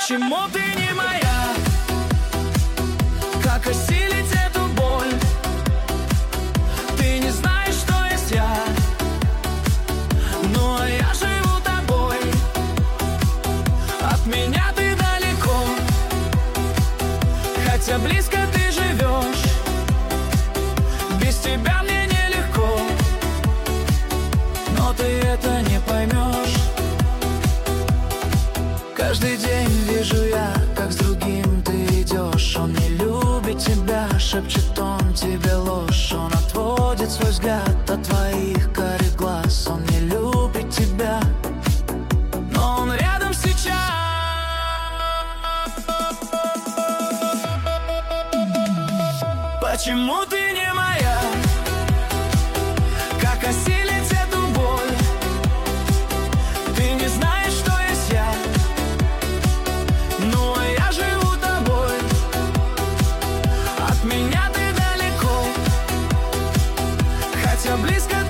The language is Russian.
Почему ты не моя? Как осилить эту боль? Ты не знаешь, что есть я, но я живу тобой. От меня ты далеко, хотя близко ты живешь. Без тебя мне нелегко, но ты это не поймешь. Каждый день вижу я, как с другим ты идешь. Он не любит тебя, шепчет он тебе ложь. Он отводит свой взгляд от твоих карих глаз. Он не любит тебя, но он рядом сейчас. Почему ты не моя? Как осилить эту боль? Ты не знаешь, что есть я, но я живу тобой. От меня ты далеко, хотя близко